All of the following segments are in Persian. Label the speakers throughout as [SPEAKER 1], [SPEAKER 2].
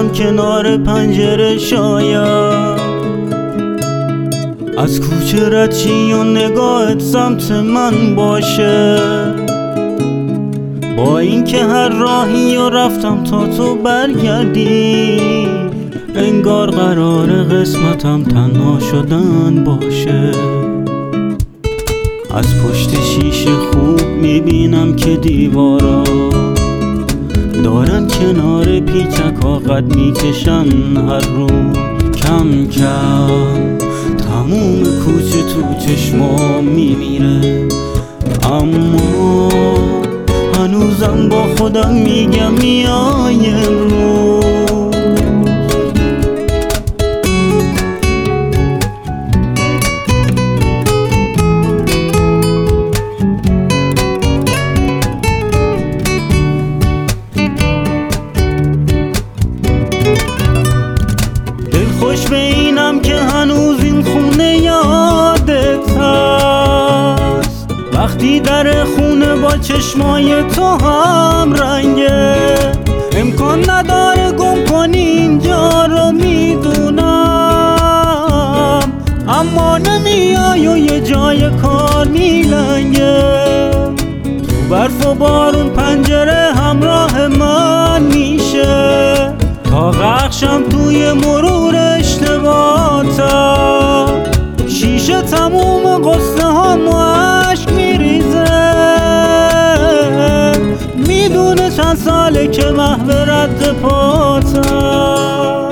[SPEAKER 1] میشینم کنار پنجره، شاید از کوچه رد شی و نگاهت سمت من باشه. با اینکه هر راهی رو رفتم تا تو برگردی، انگار قرار قسمتم تنها شدن باشه. از پشت شیشه خوب میبینم که دیوارا دارن کنار پیچکا قد میکشن هر روز. کم کم تموم کوچه تو چشمام میمیره، اما هنوزم با خودم میگم میای امروز. خوش به اینم که هنوز این خونه یادت هست، وقتی در خونه با چشمای تو هم رنگه. امکان نداره گم کنی اینجا رو میدونم، اما نمیای و یه جای کار میلنگه. تو برف و بارون پنجره همراه من میشه، تا غرقشم توی مرور اشتباهاتم. شیشه تموم قصه هم و عشق میریزه، میدونه چند ساله که محو رد پاتم.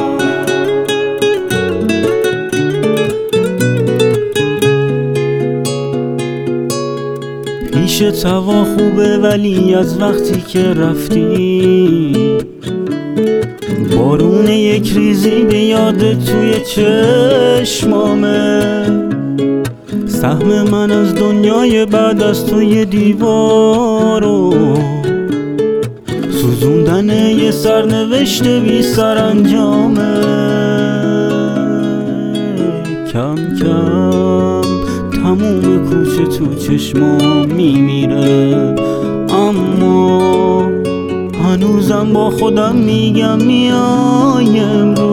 [SPEAKER 1] پیش توا خوبه ولی از وقتی که رفتی، بارون یک ریزی به یاد توی چشمامه. سهم من از دنیای بعد از توی دیوارو، سوزوندن یه سرنوشت بی سرانجامه. کم کم تموم کوچه تو چشمام میمیره، اما هنوزم با خودم میگم میای امروز.